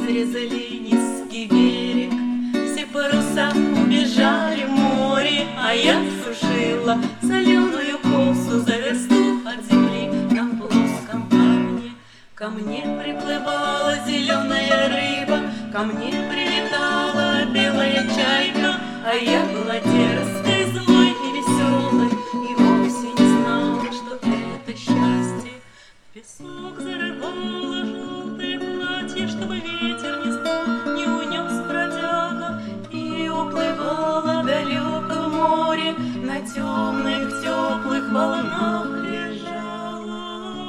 изрезали низкий берег, все паруса убежали в море, а я сушила соленую косу за версту от земли на плоском камне. Ко мне приплывала зеленая рыба, ко мне прилетала белая чайка, а я была дерзкой, злой и веселой, и вовсе не знала, что это счастье. Песок зарывала желтое платье, чтобы ветер не унес бродяга, и уплывала далеко в море, на темных теплых волнах лежала.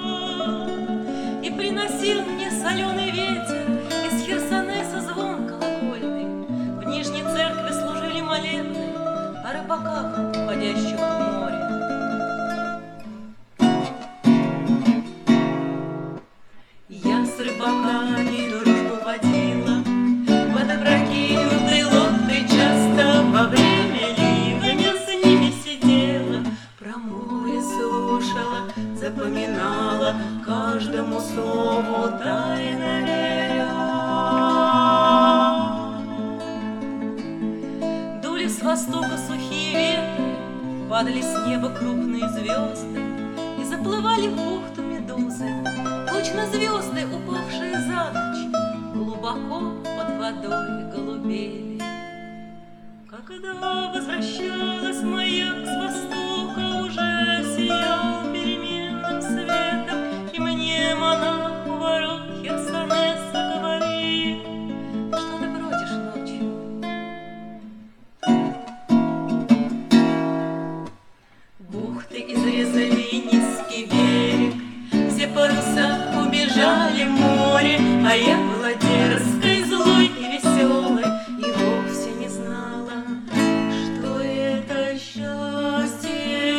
И приносил мне соленый ветер из Херсонеса звон колокольный. В Нижней церкви служили молебны о рыбаках, уходящих в море. Я с рыбаками дружбу водила, в опрокинутой лодке часто во время ливня с ними сидела, про море слушала, запоминала, каждому слову тайно веря. Дули с востока сухие ветры, падали с неба крупные звезды и заплывали в бухту медузы, точно звезды, упавшие за ночь, глубоко под водой голубели. Когда возвращалась маяк с востока, уже сиял переменным светом, и мне монах у ворот Херсонеса говорил: что ты бродишь ночью? Бухты изрезали низкий берег, все паруса убежали в море, а я была дерзкой, злой и веселой, и вовсе не знала, что это счастье.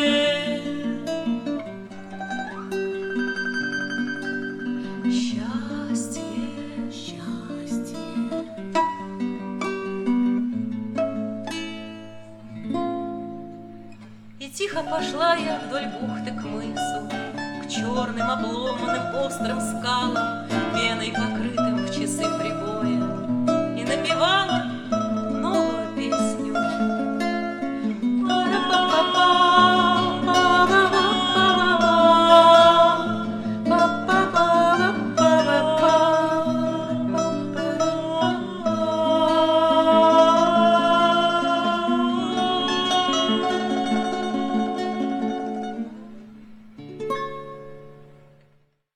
Счастье, счастье. И тихо пошла я вдоль бухты к мысу, к черным обломанным острым скалам, пеной покрытым в часы прибоя.